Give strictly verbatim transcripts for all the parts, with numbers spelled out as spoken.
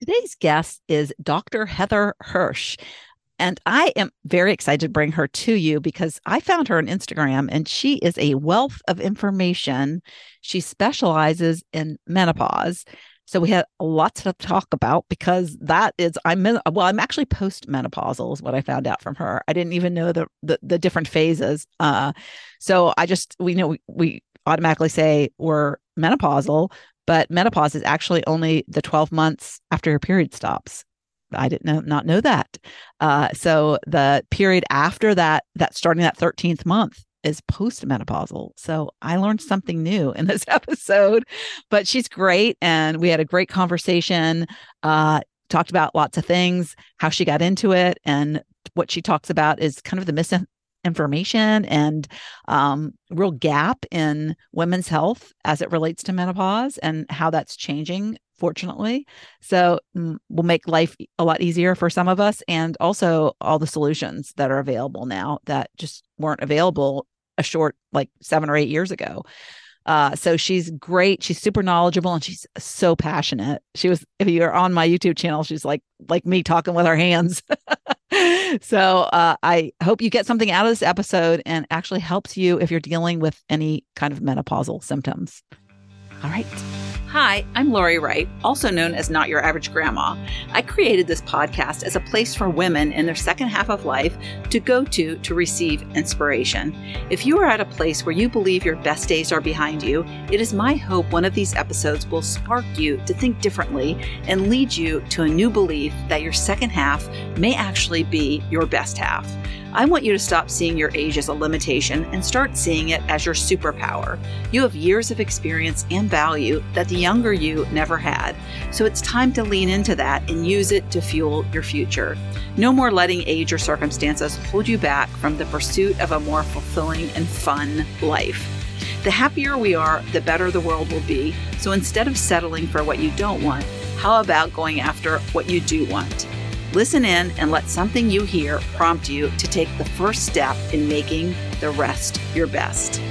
Today's guest is Doctor Heather Hirsch. And I am very excited to bring her to you because I found her on Instagram and she is a wealth of information. She specializes in menopause. So we had lots to talk about because that is I'm well, I'm actually postmenopausal is what I found out from her. I didn't even know the the, the different phases. Uh, so I just we know we, we automatically say we're menopausal, but menopause is actually only the twelve months after your period stops. I didn't know, not know that. Uh, so the period after that, that starting that thirteenth month is postmenopausal. So I learned something new in this episode, but she's great. And we had a great conversation, uh, talked about lots of things, how she got into it. And what she talks about is kind of the misinformation and um, real gap in women's health as it relates to menopause and how that's changing, fortunately. So mm, will make life a lot easier for some of us, and also all the solutions that are available now that just weren't available a short like seven or eight years ago. Uh, so she's great. She's super knowledgeable and she's so passionate. She was, if you're on my YouTube channel, she's like, like me talking with her hands. So uh, I hope you get something out of this episode and actually helps you if you're dealing with any kind of menopausal symptoms. All right. Hi, I'm Lori Wright, also known as Not Your Average Grandma. I created this podcast as a place for women in their second half of life to go to to receive inspiration. If you are at a place where you believe your best days are behind you, it is my hope one of these episodes will spark you to think differently and lead you to a new belief that your second half may actually be your best half. I want you to stop seeing your age as a limitation and start seeing it as your superpower. You have years of experience and value that the younger you never had. So it's time to lean into that and use it to fuel your future. No more letting age or circumstances hold you back from the pursuit of a more fulfilling and fun life. The happier we are, the better the world will be. So instead of settling for what you don't want, how about going after what you do want? Listen in and let something you hear prompt you to take the first step in making the rest your best.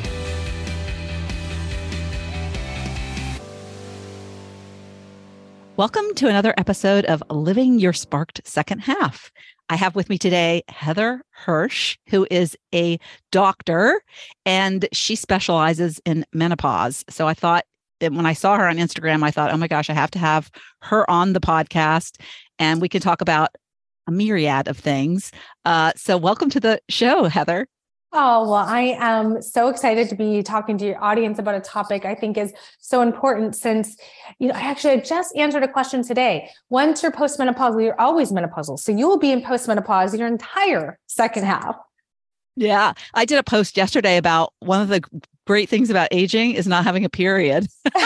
Welcome to another episode of Living Your Sparked Second Half. I have with me today Heather Hirsch, who is a doctor, and she specializes in menopause. So I thought that when I saw her on Instagram, I thought, oh my gosh, I have to have her on the podcast and we can talk about a myriad of things. Uh, so welcome to the show, Heather. Oh, well, I am so excited to be talking to your audience about a topic I think is so important since, you know, I actually just answered a question today. Once you're postmenopausal, you're always menopausal. So you will be in postmenopause your entire second half. Yeah. I did a post yesterday about one of the great things about aging is not having a period.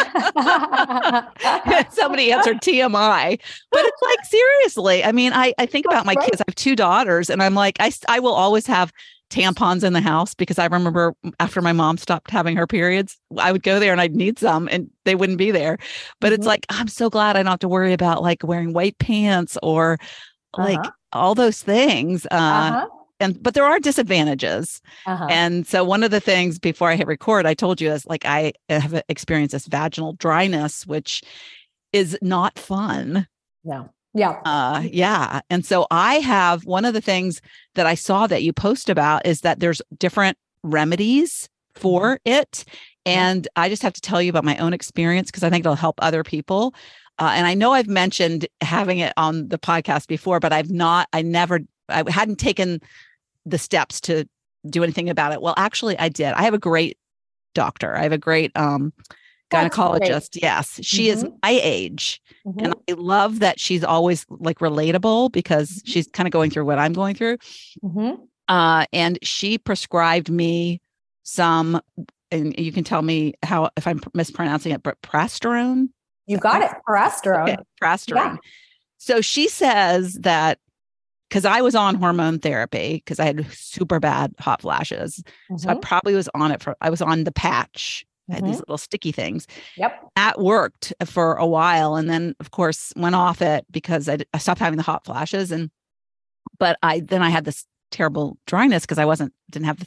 Somebody answered T M I, but it's like, seriously, I mean, I, I think about my kids. I have two daughters and I'm like, I, I will always have tampons in the house because I remember after my mom stopped having her periods, I would go there and I'd need some and they wouldn't be there. But mm-hmm. It's like, I'm so glad I don't have to worry about like wearing white pants or like uh-huh. all those things. Uh, uh-huh. And, but there are disadvantages. Uh-huh. And so one of the things before I hit record, I told you is like, I have experienced this vaginal dryness, which is not fun. No. Yeah. Uh, yeah. And so I have one of the things that I saw that you post about is that there's different remedies for it. And I just have to tell you about my own experience because I think it'll help other people. Uh, and I know I've mentioned having it on the podcast before, but I've not, I never, I hadn't taken the steps to do anything about it. Well, actually I did. I have a great doctor. I have a great um, gynecologist. Yes. She mm-hmm. is my age. Mm-hmm. And I love that she's always like relatable because mm-hmm. she's kind of going through what I'm going through. Mm-hmm. Uh, and she prescribed me some, and you can tell me how, if I'm mispronouncing it, but prasterone. You got it. Prasterone. Okay, prasterone. Yeah. So she says that because I was on hormone therapy because I had super bad hot flashes. Mm-hmm. So I probably was on it for, I was on the patch. I had mm-hmm. these little sticky things. Yep. That worked for a while. And then of course went off it because I, I stopped having the hot flashes. And, but I, then I had this terrible dryness because I wasn't, didn't have the therapy,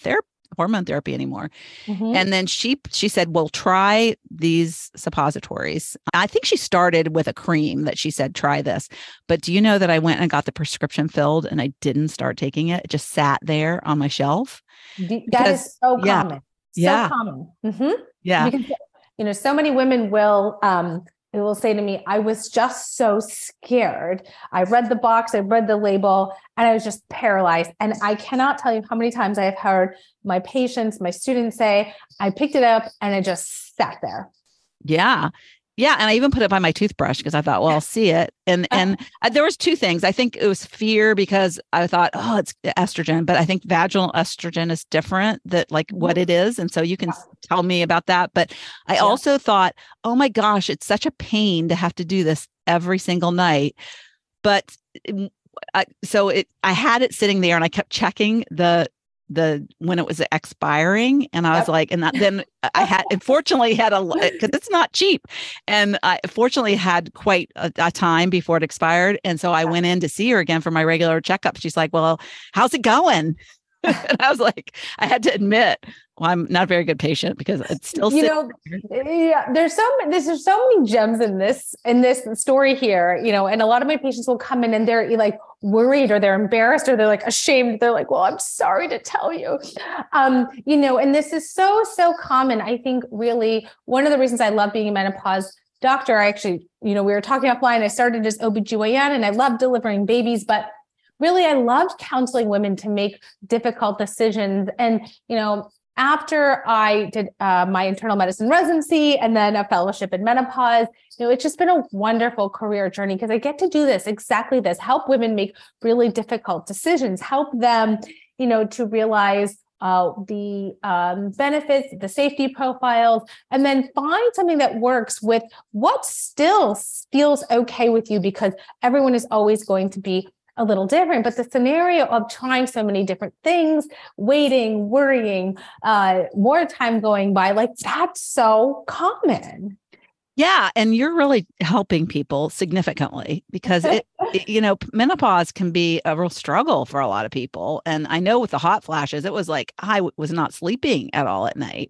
hormone therapy anymore. Mhm. And then she she said, well, try these suppositories. I think she started with a cream that she said, try this. But do you know that I went and got the prescription filled and I didn't start taking it? It just sat there on my shelf. That Because, is so yeah, common. So yeah, common. Mhm. yeah. Because, you know, so many women will, um, they will say to me, I was just so scared. I read the box, I read the label, and I was just paralyzed. And I cannot tell you how many times I have heard my patients, my students say, I picked it up and it just sat there. Yeah. Yeah. And I even put it by my toothbrush because I thought, well, I'll see it. And and uh, there was two things. I think it was fear because I thought, oh, it's estrogen, but I think vaginal estrogen is different, that like what it is. And so you can tell me about that. But I Yeah. also thought, oh my gosh, it's such a pain to have to do this every single night. But mm, I, so it, I had it sitting there and I kept checking the the when it was expiring, and I was Yep. like, and that, then I had unfortunately had a because it's not cheap, and I fortunately had quite a, a time before it expired, and so I went in to see her again for my regular checkup. She's like, well, how's it going? And I was like, I had to admit, well, I'm not a very good patient because it's still You sitting know, there. yeah, there's so many, there's there's so many gems in this in this story here, you know, and a lot of my patients will come in and they're like worried or they're embarrassed or they're like ashamed. They're like, well, I'm sorry to tell you. Um, you know, and this is so, so common. I think really one of the reasons I love being a menopause doctor, I actually, you know, we were talking offline, I started as O B G Y N and I love delivering babies, but really I loved counseling women to make difficult decisions. And, you know, after I did uh, my internal medicine residency and then a fellowship in menopause, you know, it's just been a wonderful career journey because I get to do this, exactly this, help women make really difficult decisions, help them, you know, to realize uh, the um, benefits, the safety profiles, and then find something that works with what still feels okay with you, because everyone is always going to be a little different, but the scenario of trying so many different things, waiting, worrying, uh, more time going by, like that's so common. Yeah. And you're really helping people significantly because it, it, you know, menopause can be a real struggle for a lot of people. And I know with the hot flashes, it was like, I w- was not sleeping at all at night.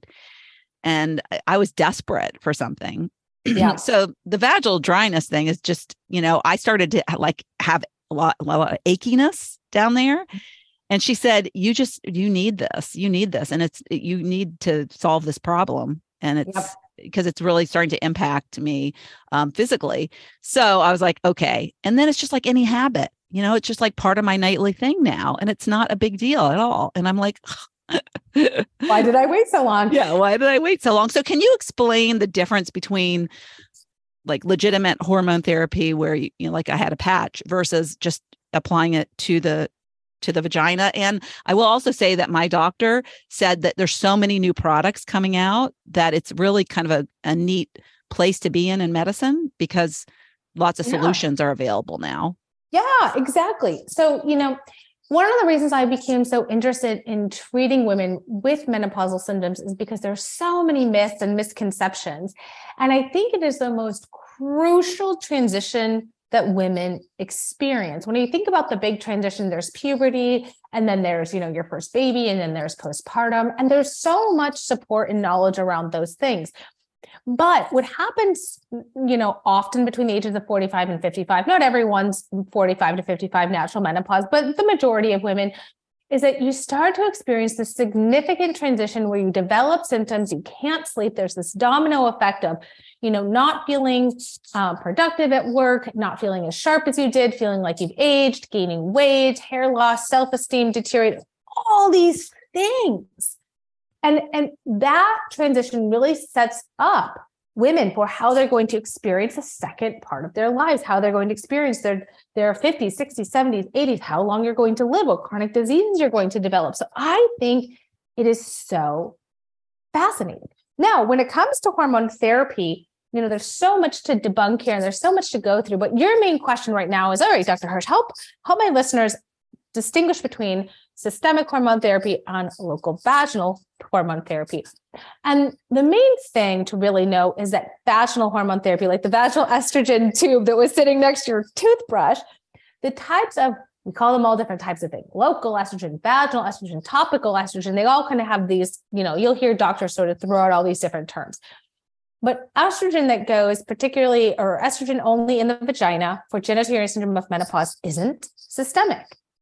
And I, I was desperate for something. Yeah. So the vaginal dryness thing is just, you know, I started to like have a lot, a lot of achiness down there. And she said, you just, you need this, you need this. And it's, you need to solve this problem. And it's Yep. because it's really starting to impact me um, physically. So I was like, okay. And then it's just like any habit, you know, it's just like part of my nightly thing now. And it's not a big deal at all. And I'm like, Why did I wait so long? Yeah. Why did I wait so long? So can you explain the difference between like legitimate hormone therapy where, you know, like I had a patch versus just applying it to the to the vagina? And I will also say that my doctor said that there's so many new products coming out that it's really kind of a, a neat place to be in in medicine because lots of Yeah. solutions are available now. Yeah, exactly. So, you know, one of the reasons I became so interested in treating women with menopausal symptoms is because there's so many myths and misconceptions. And I think it is the most crucial transition that women experience. When you think about the big transition, there's puberty, and then there's, you know, your first baby, and then there's postpartum, and there's so much support and knowledge around those things. But what happens, you know, often between the ages of forty-five and fifty-five, not everyone's forty-five to fifty-five natural menopause, but the majority of women, is that you start to experience this significant transition where you develop symptoms, you can't sleep. There's this domino effect of, you know, not feeling uh, productive at work, not feeling as sharp as you did, feeling like you've aged, gaining weight, hair loss, self-esteem deteriorate, all these things. And, and that transition really sets up women for how they're going to experience the second part of their lives, how they're going to experience their, their fifties, sixties, seventies, eighties, how long you're going to live, what chronic diseases you're going to develop. So I think it is so fascinating. Now, when it comes to hormone therapy, you know, there's so much to debunk here and there's so much to go through. But your main question right now is, all right, Doctor Hirsch, help, help my listeners distinguish between systemic hormone therapy and local vaginal hormone therapy. And the main thing to really know is that vaginal hormone therapy, like the vaginal estrogen tube that was sitting next to your toothbrush, the types of We call them all different types of things: local estrogen, vaginal estrogen, topical estrogen. They all kind of have these, you know, you'll hear doctors sort of throw out all these different terms. But estrogen that goes particularly, or estrogen only in the vagina for genitourinary syndrome of menopause, isn't systemic.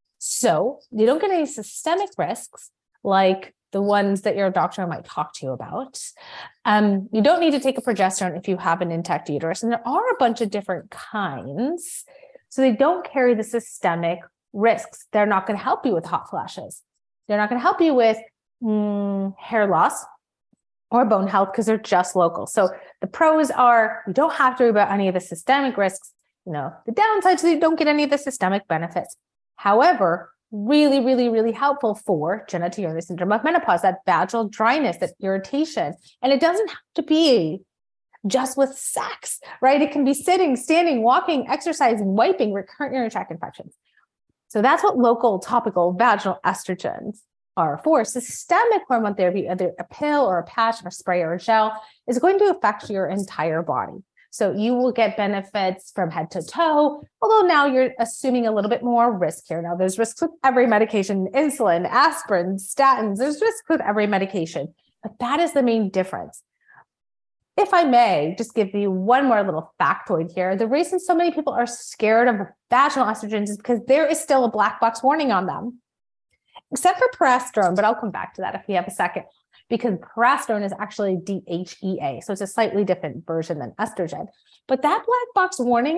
So you don't get any systemic risks like the ones that your doctor might talk to you about. Um, you don't need to take a progesterone if you have an intact uterus. And there are a bunch of different kinds. So they don't carry the systemic risks. They're not going to help you with hot flashes. They're not going to help you with mm, hair loss or bone health because they're just local. So the pros are you don't have to worry about any of the systemic risks. You know, the downsides is you don't get any of the systemic benefits. However, really, really, really helpful for genitourinary syndrome of menopause, that vaginal dryness, that irritation. And it doesn't have to be just with sex, right? It can be sitting, standing, walking, exercising, wiping, recurrent urinary tract infections. So that's what local topical vaginal estrogens are for. Systemic hormone therapy, either a pill or a patch or a spray or a gel, is going to affect your entire body. So you will get benefits from head to toe, although now you're assuming a little bit more risk here. Now there's risks with every medication: insulin, aspirin, statins. There's risks with every medication, but that is the main difference. If I may just give you one more little factoid here, the reason so many people are scared of vaginal estrogens is because there is still a black box warning on them, except for progesterone, but I'll come back to that if we have a second, because progesterone is actually D H E A. So it's a slightly different version than estrogen. But that black box warning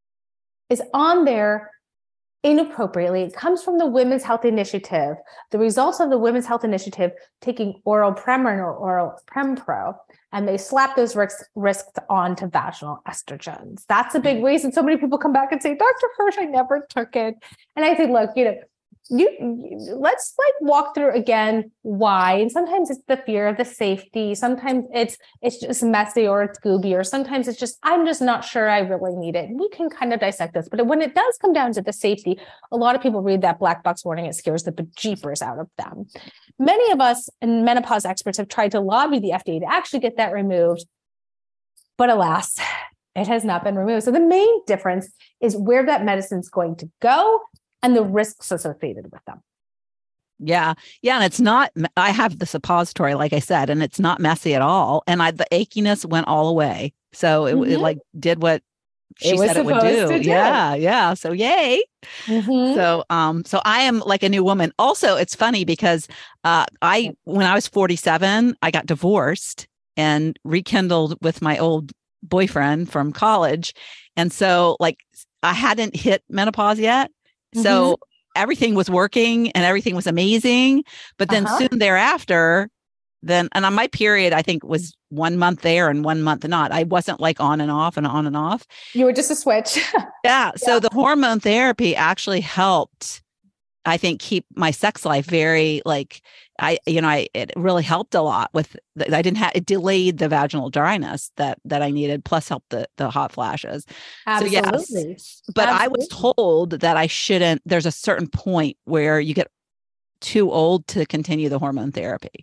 is on there inappropriately. It comes from the Women's Health Initiative, the results of the Women's Health Initiative taking oral Premarin or oral Prempro, and they slap those risks, risks onto vaginal estrogens. That's a big reason so many people come back and say, Doctor Hirsch, I never took it. And I say, look, you know, You, you let's like walk through again why. And sometimes it's the fear of the safety. Sometimes it's it's just messy or it's gooby, or sometimes it's just I'm just not sure I really need it. We can kind of dissect this, but when it does come down to the safety, a lot of people read that black box warning. It scares the bejeepers out of them. Many of us and menopause experts have tried to lobby the F D A to actually get that removed, but alas, it has not been removed. So the main difference is where that medicine is going to go and the risks associated with them. Yeah. Yeah. And it's not, I have the suppository, like I said, and it's not messy at all. And I, the achiness went all away. So it, mm-hmm. it like did what she it said it would do. do. Yeah. Yeah. So yay. Mm-hmm. So, um, so I am like a new woman. Also, it's funny because, uh, I, when I was forty-seven, I got divorced and rekindled with my old boyfriend from college. And so like, I hadn't hit menopause yet. So mm-hmm. everything was working and everything was amazing. But then uh-huh. soon thereafter, then, and on my period, I think was one month there and one month not. I wasn't like on and off and on and off. You were just a switch. yeah. So yeah. the hormone therapy actually helped, I think, keep my sex life very like, I, you know, I, it really helped a lot with, the, I didn't have, it delayed the vaginal dryness that, that I needed, plus helped the, the hot flashes. Absolutely. So yes, but Absolutely. I was told that I shouldn't, there's a certain point where you get too old to continue the hormone therapy.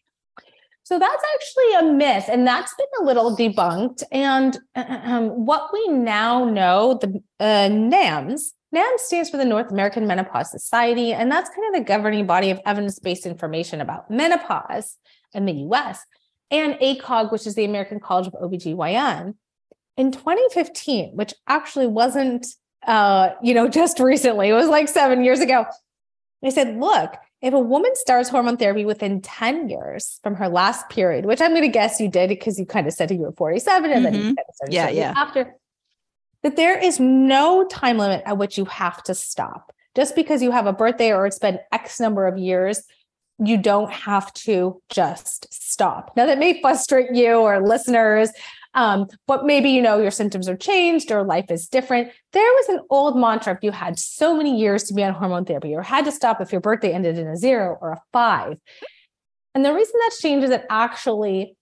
So that's actually a myth, and that's been a little debunked. And um, what we now know, the uh, NAMS, NAMS stands for the North American Menopause Society, and that's kind of the governing body of evidence-based information about menopause in the U S, and A C O G, which is the American College of O B G Y N. In twenty fifteen, which actually wasn't, uh, you know, just recently, it was like seven years ago, they said, look, if a woman starts hormone therapy within ten years from her last period, which I'm going to guess you did because you kind of said you were forty-seven and mm-hmm. then you kind of started yeah, yeah. after, that there is no time limit at which you have to stop. Just because you have a birthday or it's been X number of years, you don't have to just stop. Now that may frustrate you or listeners, um, but maybe, you know, your symptoms are changed or life is different. There was an old mantra: if you had so many years to be on hormone therapy, or had to stop if your birthday ended in a zero or a five. And the reason that's changed is that actually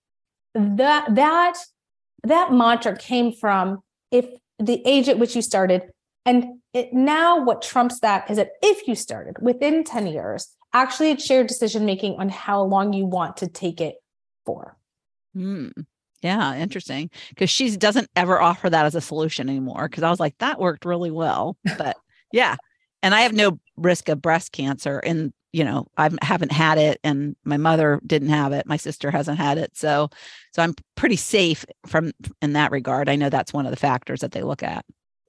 that, that, that mantra came from if the age at which you started. And it, now what trumps that is that if you started within ten years, actually it's shared decision-making on how long you want to take it for. Hmm. Yeah, interesting. Because she doesn't ever offer that as a solution anymore. Because I was like, that worked really well. But yeah. And I have no risk of breast cancer. And, you know, I haven't had it, and my mother didn't have it. My sister hasn't had it. So, so I'm pretty safe from in that regard. I know that's one of the factors that they look at.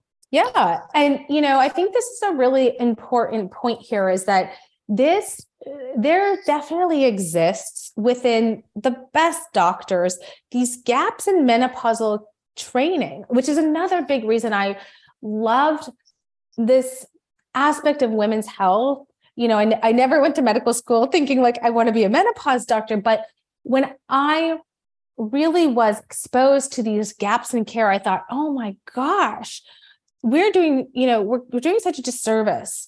Yeah. And, you know, I think this is a really important point here, is that this, there definitely exists within the best doctors, these gaps in menopausal training, which is another big reason I loved this aspect of women's health. You know, I, I never went to medical school thinking like I want to be a menopause doctor, but when I really was exposed to these gaps in care, I thought, oh my gosh, we're doing, you know, we're, we're doing such a disservice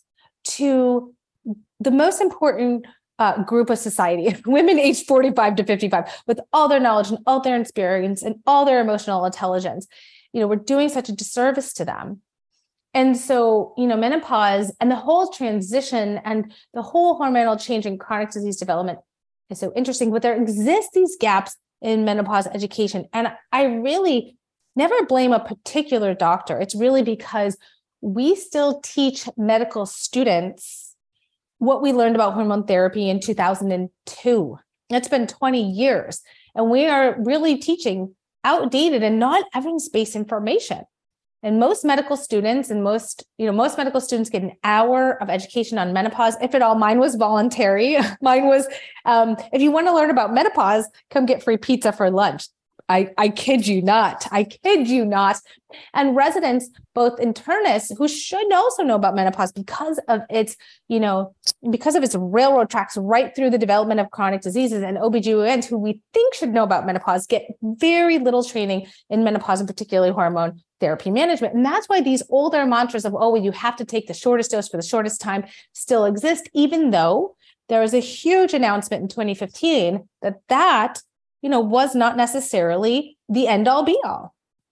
to the most important uh, group of society, women aged forty-five to fifty-five, with all their knowledge and all their experience and all their emotional intelligence. You know, we're doing such a disservice to them. And so, you know, menopause and the whole transition and the whole hormonal change in chronic disease development is so interesting, but there exist these gaps in menopause education. And I really never blame a particular doctor. It's really because we still teach medical students what we learned about hormone therapy in two thousand two. It's been twenty years, and we are really teaching outdated and not evidence-based information. And most medical students and most, you know, most medical students get an hour of education on menopause. If at all, mine was voluntary. Mine was, um, if you want to learn about menopause, come get free pizza for lunch. I, I kid you not. I kid you not. And residents, both internists who should also know about menopause because of its, you know, because of its railroad tracks right through the development of chronic diseases, and O B G Y Ns who we think should know about menopause, get very little training in menopause and particularly hormone therapy management. And that's why these older mantras of, oh, well, you have to take the shortest dose for the shortest time still exist, even though there was a huge announcement in twenty fifteen that that you know, was not necessarily the end all be all.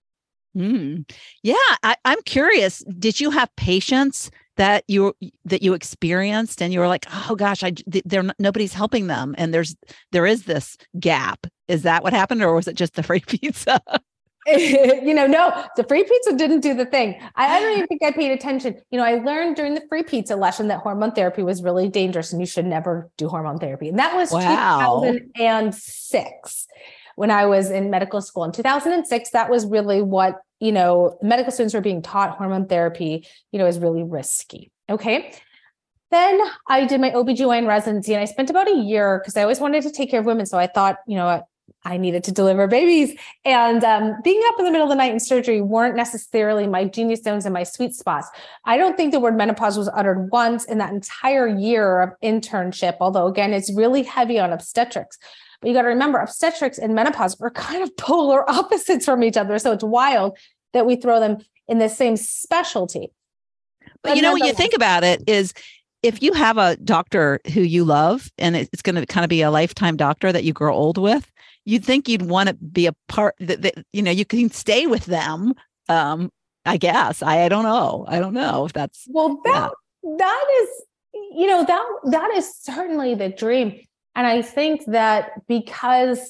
Mm. Yeah, I, I'm curious. Did you have patients that you that you experienced, and you were like, "Oh gosh, I there nobody's helping them," and there's there is this gap? Is that what happened, or was it just the free pizza? you know, no, the free pizza didn't do the thing. I, I don't even think I paid attention. You know, I learned during the free pizza lesson that hormone therapy was really dangerous and you should never do hormone therapy. And that was wow. two thousand six when I was in medical school. In two thousand six, that was really what, you know, medical students were being taught hormone therapy, you know, is really risky. Okay. Then I did my O B G Y N residency, and I spent about a year because I always wanted to take care of women. So I thought, you know, I needed to deliver babies, and um, being up in the middle of the night in surgery weren't necessarily my genius zones and my sweet spots. I don't think the word menopause was uttered once in that entire year of internship, although again, it's really heavy on obstetrics. But you got to remember, obstetrics and menopause are kind of polar opposites from each other. So it's wild that we throw them in the same specialty. But, but you know, when you think about it, is if you have a doctor who you love, and it's going to kind of be a lifetime doctor that you grow old with, you'd think you'd want to be a part that, that you know, you can stay with them. Um, I guess. I, I don't know. I don't know if that's well, that, yeah. that is, you know, that, that is certainly the dream. And I think that because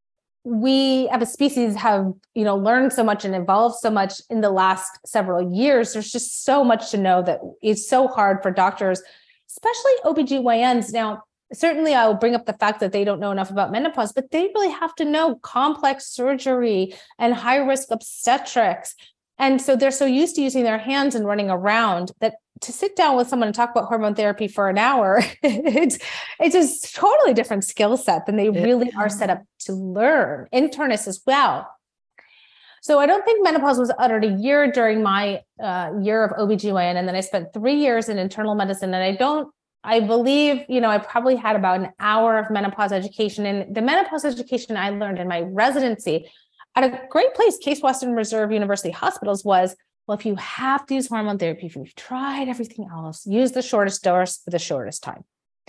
we as a species have, you know, learned so much and evolved so much in the last several years, there's just so much to know that it's so hard for doctors, especially O B G Y Ns. Now, certainly I will bring up the fact that they don't know enough about menopause, but they really have to know complex surgery and high risk obstetrics. And so they're so used to using their hands and running around that to sit down with someone and talk about hormone therapy for an hour, it's, it's a totally different skill set than they really are set up to learn. Internists as well. So I don't think menopause was uttered a year during my uh, year of O B G Y N. And then I spent three years in internal medicine. And I don't, I believe, you know, I probably had about an hour of menopause education. And the menopause education I learned in my residency at a great place, Case Western Reserve University Hospitals, was, well, if you have to use hormone therapy, if you've tried everything else, use the shortest dose for the shortest time.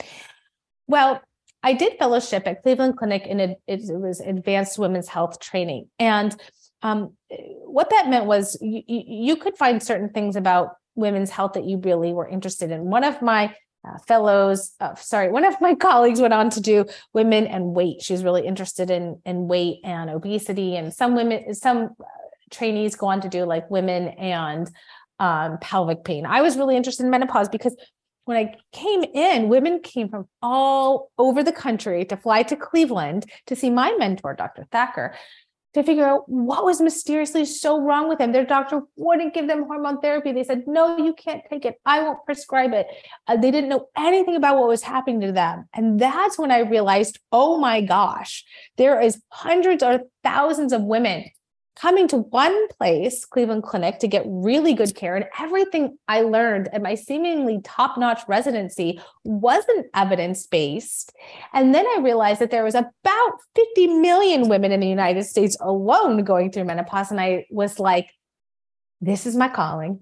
Well, I did fellowship at Cleveland Clinic, and it, it was advanced women's health training. And um, what that meant was you, you could find certain things about women's health that you really were interested in. One of my Uh, fellows, uh, sorry, one of my colleagues went on to do women and weight. She was really interested in, in weight and obesity. And some women, some uh, trainees go on to do like women and um, pelvic pain. I was really interested in menopause because when I came in, women came from all over the country to fly to Cleveland to see my mentor, Doctor Thacker, to figure out what was mysteriously so wrong with him. Their doctor wouldn't give them hormone therapy. They said, no, you can't take it. I won't prescribe it. Uh, they didn't know anything about what was happening to them. And that's when I realized, oh my gosh, there is hundreds or thousands of women coming to one place, Cleveland Clinic, to get really good care. And everything I learned at my seemingly top-notch residency wasn't evidence-based. And then I realized that there was about fifty million women in the United States alone going through menopause. And I was like, this is my calling.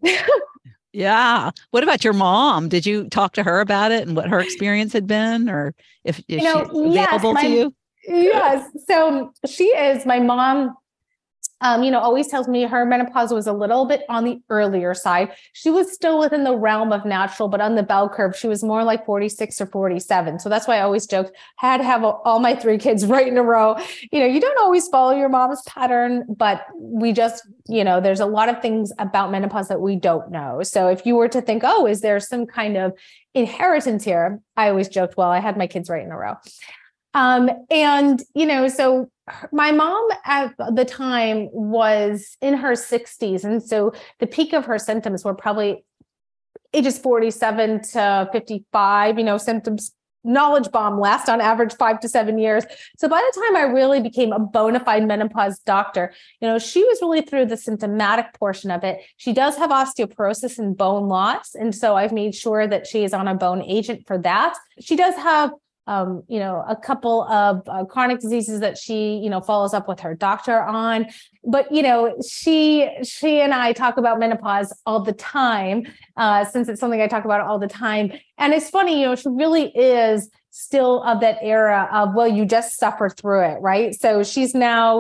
Yeah. What about your mom? Did you talk to her about it and what her experience had been, or if, if you know, she's available yes, my, to you? Yes. So she is, my mom, Um, you know, always tells me her menopause was a little bit on the earlier side. She was still within the realm of natural, but on the bell curve, she was more like forty-six or forty-seven. So that's why I always joked, I had to have all my three kids right in a row. You know, you don't always follow your mom's pattern, but we just, you know, there's a lot of things about menopause that we don't know. So if you were to think, oh, is there some kind of inheritance here? I always joked, well, I had my kids right in a row. Um, and, you know, so my mom at the time was in her sixties. And so the peak of her symptoms were probably ages forty-seven to fifty-five, you know, symptoms, knowledge bomb last on average five to seven years. So by the time I really became a bona fide menopause doctor, you know, she was really through the symptomatic portion of it. She does have osteoporosis and bone loss. And so I've made sure that she is on a bone agent for that. She does have Um, you know, a couple of uh, chronic diseases that she, you know, follows up with her doctor on. But, you know, she, she and I talk about menopause all the time, uh, since it's something I talk about all the time. And it's funny, you know, she really is still of that era of, well, you just suffer through it, right? So she's now,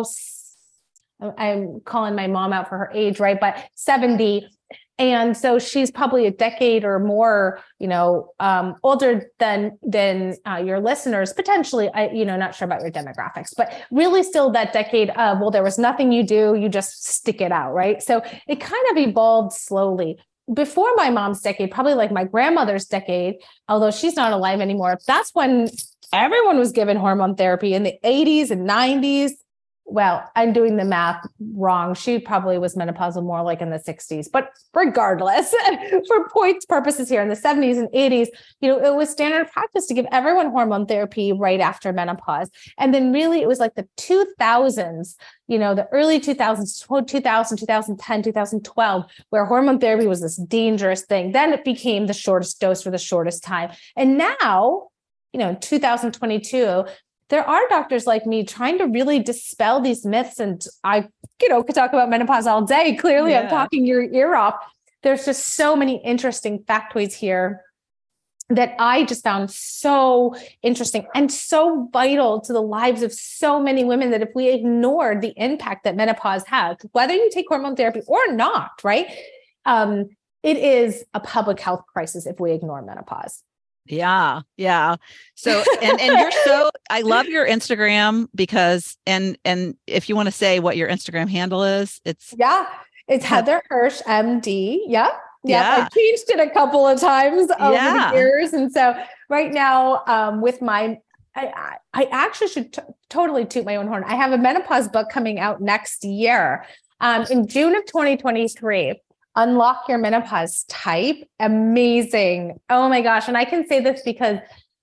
I'm calling my mom out for her age, right? But seventy. And so she's probably a decade or more, you know, um, older than than uh, your listeners, potentially. I, you know, not sure about your demographics, but really still that decade of, well, there was nothing you do, you just stick it out, right? So it kind of evolved slowly. Before my mom's decade, probably like my grandmother's decade, although she's not alive anymore, that's when everyone was given hormone therapy in the eighties and nineties. Well, I'm doing the math wrong. She probably was menopausal more like in the sixties, but regardless, for points purposes here in the seventies and eighties, you know, it was standard practice to give everyone hormone therapy right after menopause. And then really it was like the two thousands, you know, the early two thousands, two thousand, two thousand ten, two thousand twelve, where hormone therapy was this dangerous thing. Then it became the shortest dose for the shortest time. And now, you know, in two thousand twenty-two, there are doctors like me trying to really dispel these myths. And I, you know, could talk about menopause all day. Clearly, yeah. I'm talking your ear off. There's just so many interesting factoids here that I just found so interesting and so vital to the lives of so many women that if we ignored the impact that menopause has, whether you take hormone therapy or not, right? Um, it is a public health crisis if we ignore menopause. Yeah. Yeah. So, and, and you're so, I love your Instagram because, and, and if you want to say what your Instagram handle is, it's. Yeah. It's Heather Hirsch, M D. Yep. Yep. Yeah. I've changed it a couple of times over yeah. the years. And so right now, um, with my, I, I actually should t- totally toot my own horn. I have a menopause book coming out next year, um, in June of twenty twenty-three. Unlock Your Menopause Type. Amazing. Oh my gosh. And I can say this because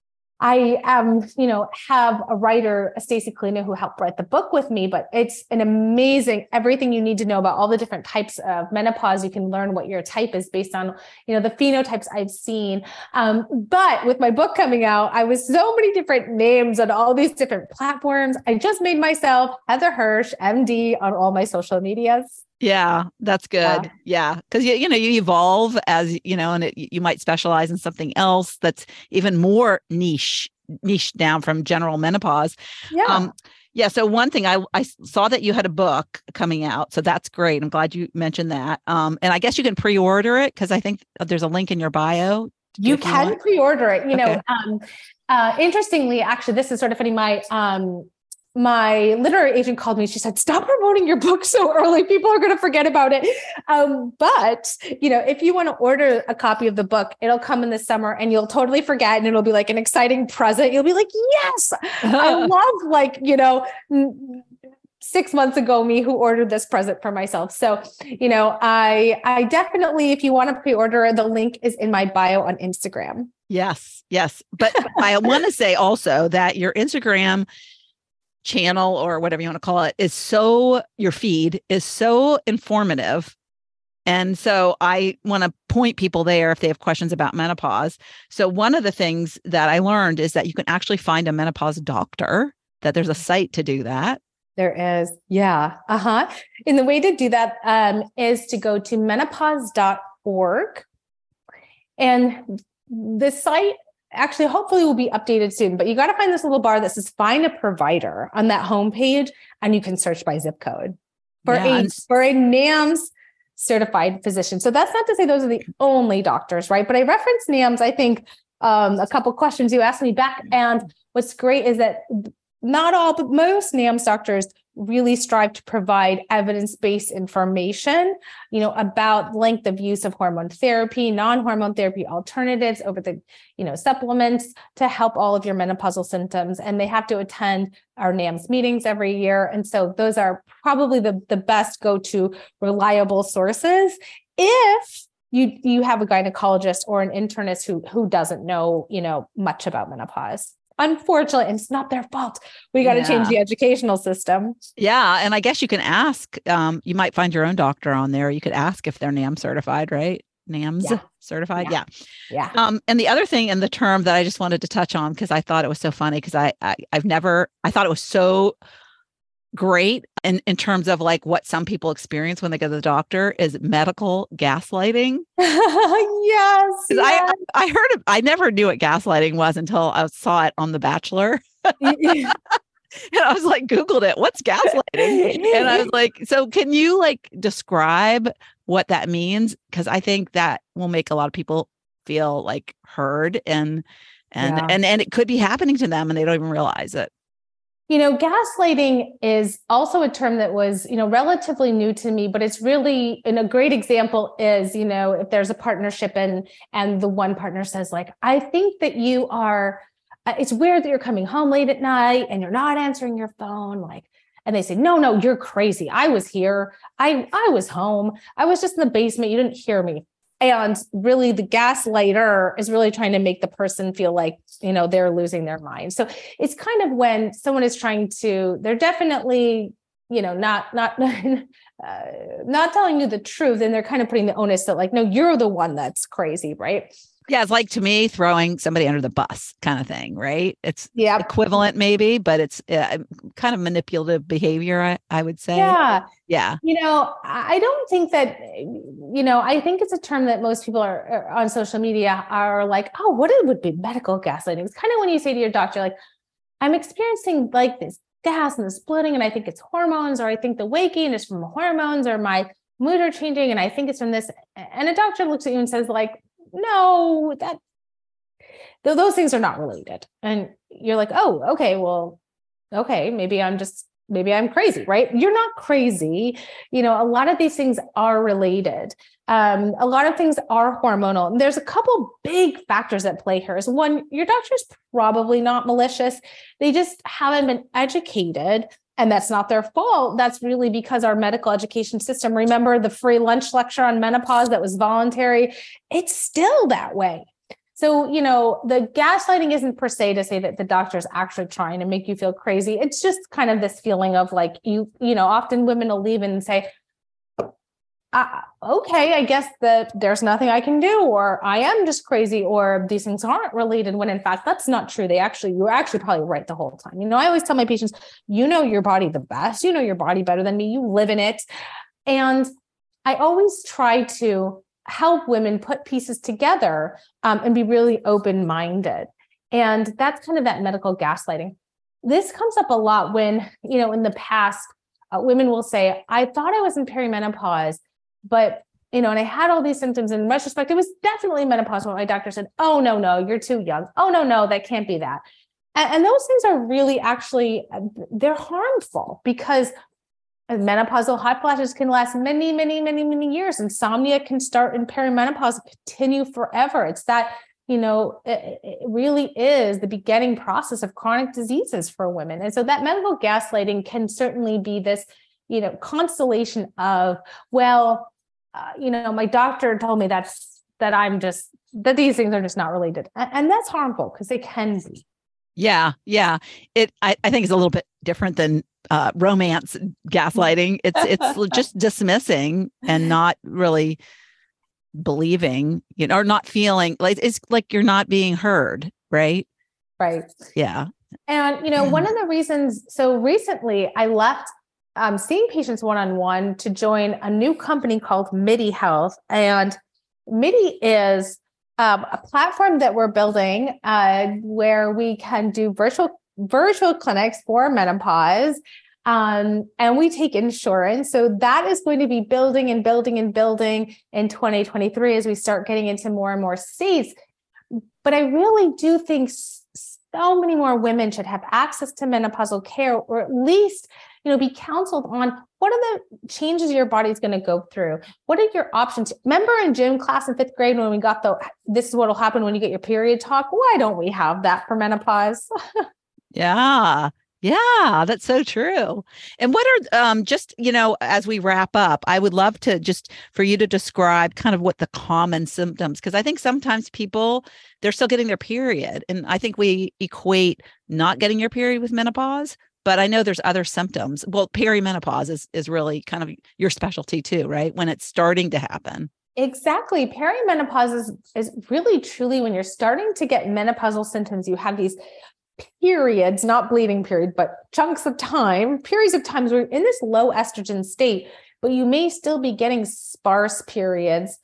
I um, you know, have a writer, Stacey Kalina, who helped write the book with me, but it's an amazing, everything you need to know about all the different types of menopause. You can learn what your type is based on, you know, the phenotypes I've seen. Um, but with my book coming out, I was so many different names on all these different platforms. I just made myself Heather Hirsch, M D, on all my social medias. Yeah, that's good. Yeah. Because, you, you know, you evolve as, you know, and it, you might specialize in something else that's even more niche, niche down from general menopause. Yeah. Um, yeah. So one thing I, I saw that you had a book coming out. So that's great. I'm glad you mentioned that. Um, and I guess you can pre-order it because I think there's a link in your bio. You can you pre-order it. You okay. know, um, uh, interestingly, actually, this is sort of funny. My, um, my literary agent called me. She said, stop promoting your book so early. People are going to forget about it. Um, but, you know, if you want to order a copy of the book, it'll come in the summer and you'll totally forget. And it'll be like an exciting present. You'll be like, yes, I love like, you know, six months ago, me who ordered this present for myself. So, you know, I, I definitely, if you want to pre-order, the link is in my bio on Instagram. Yes. Yes. But I want to say also that your Instagram channel, or whatever you want to call it, is so, your feed is so informative. And so I want to point people there if they have questions about menopause. So one of the things that I learned is that you can actually find a menopause doctor, that there's a site to do that. There is. Yeah. Uh-huh. And the way to do that um, is to go to menopause dot org. And the site actually, hopefully will be updated soon, but you got to find this little bar that says find a provider on that homepage, and you can search by zip code for yeah, a, for a NAMS certified physician. So that's not to say those are the only doctors, right? But I referenced NAMS, I think, um, a couple questions you asked me back. And what's great is that not all, but most NAMS doctors really strive to provide evidence-based information, you know, about length of use of hormone therapy, non-hormone therapy alternatives over the, you know, supplements to help all of your menopausal symptoms. And they have to attend our NAMS meetings every year. And so those are probably the, the best go-to reliable sources if you, you have a gynecologist or an internist who, who doesn't know, you know, much about menopause. Unfortunately, it's not their fault. We got to yeah. change the educational system. Yeah. And I guess you can ask, um, you might find your own doctor on there. You could ask if they're NAMS certified, right? NAMS yeah. certified. Yeah. Yeah. yeah. Um, and the other thing, and the term that I just wanted to touch on, because I thought it was so funny, because I, I, I've never, I thought it was so great in, in terms of like what some people experience when they go to the doctor, is medical gaslighting. yes. yes. I, I heard of, I never knew what gaslighting was until I saw it on The Bachelor. And I was like, Googled it. What's gaslighting? And I was like, so can you like describe what that means? Because I think that will make a lot of people feel like heard, and and yeah. and and it could be happening to them and they don't even realize it. You know, gaslighting is also a term that was, you know, relatively new to me, but it's really, and a great example is, you know, if there's a partnership and, and the one partner says like, I think that you are, uh, it's weird that you're coming home late at night and you're not answering your phone. Like, and they say, no, no, you're crazy. I was here. I, I was home. I was just in the basement. You didn't hear me. And really the gaslighter is really trying to make the person feel like, you know, they're losing their mind. So it's kind of when someone is trying to, they're definitely, you know, not, not, uh, not telling you the truth. And they're kind of putting the onus that like, no, you're the one that's crazy, right? Yeah, it's like, to me, throwing somebody under the bus kind of thing, right? It's yeah. equivalent maybe, but it's uh, kind of manipulative behavior, I, I would say. Yeah. Yeah. You know, I don't think that, you know, I think it's a term that most people are, are on social media are like, oh, what it would be medical gaslighting. It's kind of when you say to your doctor, like, I'm experiencing like this gas and the splitting, and I think it's hormones, or I think the weight gain is from the hormones, or my mood are changing, and I think it's from this. And a doctor looks at you and says like, no, that those things are not related. And you're like, oh, okay, well, okay, maybe I'm just, maybe I'm crazy, right? You're not crazy. You know, a lot of these things are related. Um, a lot of things are hormonal. And there's a couple big factors at play here. Is one, your doctor's probably not malicious. They just haven't been educated. And that's not their fault. That's really because our medical education system, remember the free lunch lecture on menopause that was voluntary? It's still that way. So, you know, the gaslighting isn't per se to say that the doctor is actually trying to make you feel crazy. It's just kind of this feeling of like, you, you know, often women will leave and say, uh, okay, I guess that there's nothing I can do, or I am just crazy, or these things aren't related, when in fact, that's not true. They actually, you're actually probably right the whole time. You know, I always tell my patients, you know your body the best, you know your body better than me, you live in it. And I always try to help women put pieces together um, and be really open-minded. And that's kind of that medical gaslighting. This comes up a lot when, you know, in the past, uh, women will say, I thought I was in perimenopause, but, you know, and I had all these symptoms. In retrospect, it was definitely menopause. When my doctor said, oh, no, no, you're too young. Oh, no, no, that can't be that. And, and those things are really actually, they're harmful because menopausal hot flashes can last many, many, many, many years. Insomnia can start in perimenopause and continue forever. It's that, you know, it, it really is the beginning process of chronic diseases for women. And so that medical gaslighting can certainly be this, you know, constellation of, well, uh, you know, my doctor told me that's, that I'm just, that these things are just not related. And, and that's harmful because they can be. Yeah. Yeah. It, I, I think it's a little bit different than uh, romance gaslighting. It's, it's just dismissing and not really believing, you know, or not feeling like it's like you're not being heard. Right. Right. Yeah. And, you know, one of the reasons, so recently I left um, seeing patients one-on-one to join a new company called MIDI Health. And MIDI is um, a platform that we're building uh, where we can do virtual virtual clinics for menopause. Um, and we take insurance. So that is going to be building and building and building in twenty twenty-three as we start getting into more and more states. But I really do think so many more women should have access to menopausal care, or at least, you know, be counseled on what are the changes your body's going to go through. What are your options? Remember in gym class in fifth grade when we got the, this is what will happen when you get your period talk. Why don't we have that for menopause? Yeah. Yeah, that's so true. And what are um just, you know, as we wrap up, I would love to just for you to describe kind of what the common symptoms, because I think sometimes people, they're still getting their period. And I think we equate not getting your period with menopause, but I know there's other symptoms. Well, perimenopause is is really kind of your specialty too, right? When it's starting to happen. Exactly. Perimenopause is, is really truly when you're starting to get menopausal symptoms, you have these periods, not bleeding period, but chunks of time, periods of times where you're in this low estrogen state, but you may still be getting sparse periods.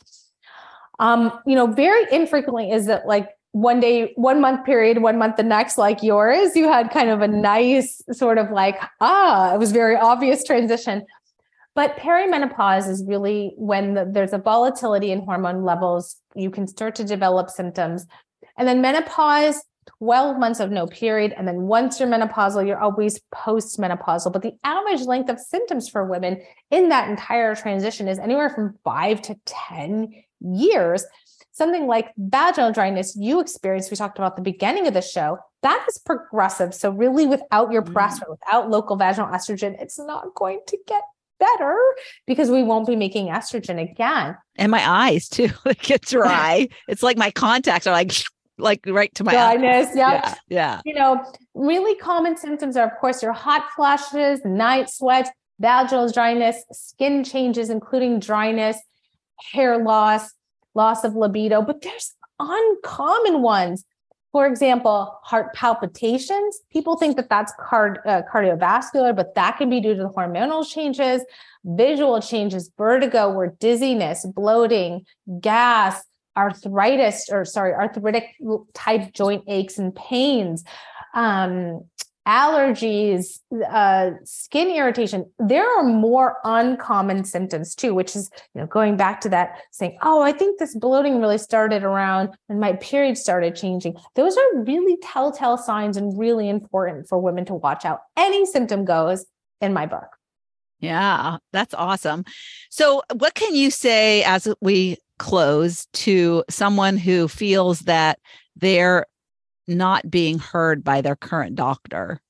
Um, you know, very infrequently is it like one day, one month period, one month the next, like yours. You had kind of a nice sort of like, ah, it was very obvious transition. But perimenopause is really when the, there's a volatility in hormone levels, you can start to develop symptoms. And then menopause, twelve months of no period. And then once you're menopausal, you're always post-menopausal. But the average length of symptoms for women in that entire transition is anywhere from five to ten years. Something like vaginal dryness you experienced, we talked about at the beginning of the show, that is progressive. So really without your progesterone, mm. without local vaginal estrogen, it's not going to get better because we won't be making estrogen again. And my eyes too, they get dry. It's like my contacts are like... like right to my dryness. Yep. Yeah. Yeah. You know, really common symptoms are, of course, your hot flashes, night sweats, vaginal dryness, skin changes, including dryness, hair loss, loss of libido. But there's uncommon ones. For example, heart palpitations. People think that that's card, uh, cardiovascular, but that can be due to the hormonal changes, visual changes, vertigo or dizziness, bloating, gas, arthritis, or sorry, arthritic type joint aches and pains, um, allergies, uh, skin irritation. There are more uncommon symptoms too, which is, you know, going back to that saying, oh, I think this bloating really started around when my period started changing. Those are really telltale signs and really important for women to watch out. Any symptom goes in my book. Yeah, that's awesome. So what can you say as we close to someone who feels that they're not being heard by their current doctor?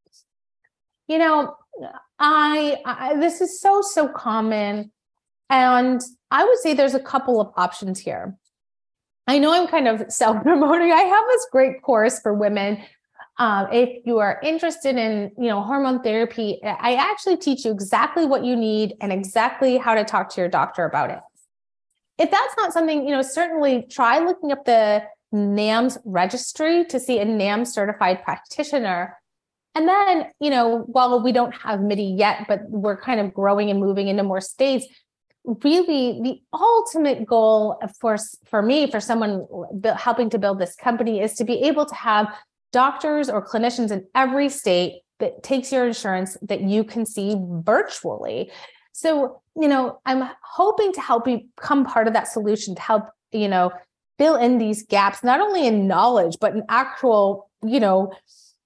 You know, I, I this is so, so common. And I would say there's a couple of options here. I know I'm kind of self-promoting. I have this great course for women. Um, if you are interested in, you know, hormone therapy, I actually teach you exactly what you need and exactly how to talk to your doctor about it. If that's not something, you know, certainly try looking up the NAMS registry to see a NAMS certified practitioner. And then, you know, while we don't have MIDI yet, but we're kind of growing and moving into more states, really the ultimate goal, of course, for me, for someone helping to build this company is to be able to have doctors or clinicians in every state that takes your insurance that you can see virtually. So, you know, I'm hoping to help you become part of that solution to help, you know, fill in these gaps, not only in knowledge, but in actual, you know,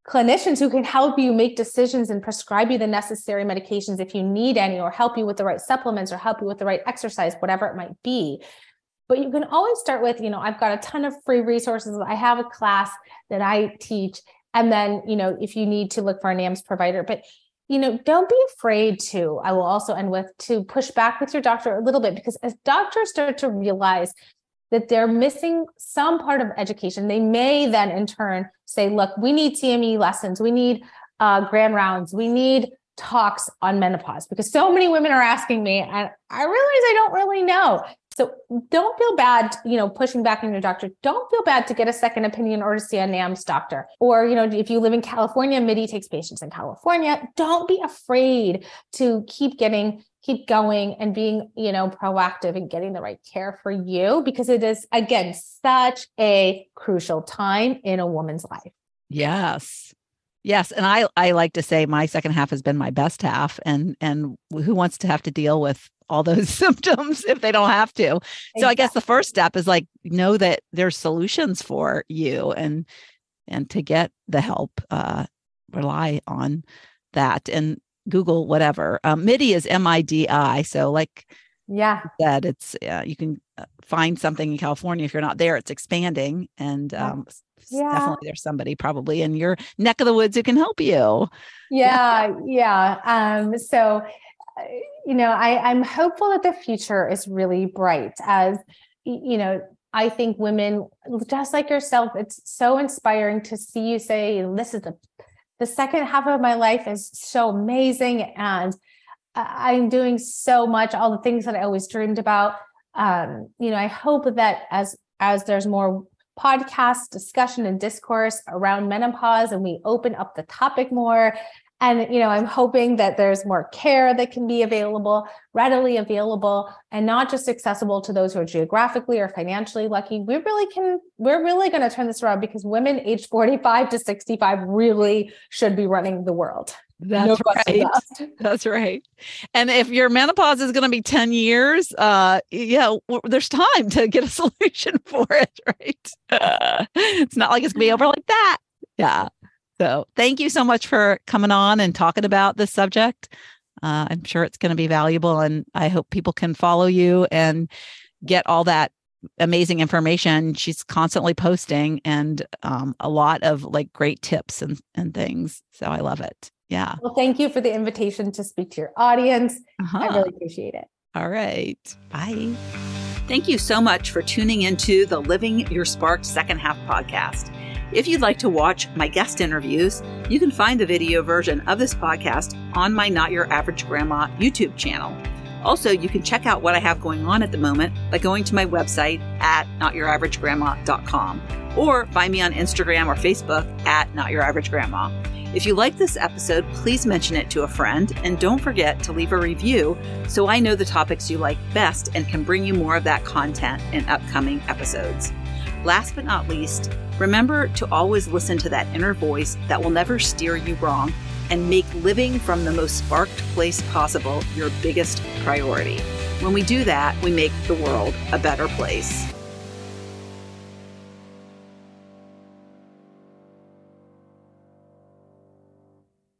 clinicians who can help you make decisions and prescribe you the necessary medications if you need any, or help you with the right supplements, or help you with the right exercise, whatever it might be. But you can always start with, you know, I've got a ton of free resources. I have a class that I teach. And then, you know, if you need to look for a NAMS provider, but, you know, don't be afraid to, I will also end with, to push back with your doctor a little bit, because as doctors start to realize that they're missing some part of education, they may then in turn say, look, we need C M E lessons. We need uh, grand rounds. We need talks on menopause, because so many women are asking me, and I realize I don't really know. So don't feel bad, you know, pushing back on your doctor. Don't feel bad to get a second opinion or to see a NAMS doctor. Or, you know, if you live in California, Midi takes patients in California. Don't be afraid to keep getting, keep going and being, you know, proactive and getting the right care for you, because it is, again, such a crucial time in a woman's life. Yes. Yes. And I, I like to say my second half has been my best half, and, and who wants to have to deal with all those symptoms if they don't have to. Exactly. So I guess the first step is like, know that there's solutions for you, and, and to get the help, uh, rely on that and Google whatever. Um, Midi is M I D I. So like, yeah, that it's, uh, you can find something in California. If you're not there, it's expanding. And, um, yeah. definitely there's somebody probably in your neck of the woods who can help you. Yeah. Yeah. Um, so, you know, I, I'm hopeful that the future is really bright, as, you know, I think women just like yourself, it's so inspiring to see you say, this is the, the second half of my life is so amazing. And I'm doing so much, all the things that I always dreamed about. Um, you know, I hope that as, as there's more podcast discussion and discourse around menopause, and we open up the topic more, and, you know, I'm hoping that there's more care that can be available, readily available, and not just accessible to those who are geographically or financially lucky. We really can, we're really going to turn this around, because women aged forty-five to sixty-five really should be running the world. That's no right. That's right. And if your menopause is going to be ten years, uh, yeah, w- there's time to get a solution for it, right? Uh, it's not like it's going to be over like that. Yeah. So thank you so much for coming on and talking about this subject. Uh, I'm sure it's going to be valuable, and I hope people can follow you and get all that amazing information she's constantly posting, and um, a lot of like great tips and, and things. So I love it. Yeah. Well, thank you for the invitation to speak to your audience. Uh-huh. I really appreciate it. All right. Bye. Thank you so much for tuning into the Living Your Sparked Second Half podcast. If you'd like to watch my guest interviews, you can find the video version of this podcast on my Not Your Average Grandma YouTube channel. Also, you can check out what I have going on at the moment by going to my website at not your average grandma dot com, or find me on Instagram or Facebook at Not Your Average Grandma. If you like this episode, please mention it to a friend, and don't forget to leave a review so I know the topics you like best and can bring you more of that content in upcoming episodes. Last but not least, remember to always listen to that inner voice that will never steer you wrong, and make living from the most sparked place possible your biggest priority. When we do that, we make the world a better place.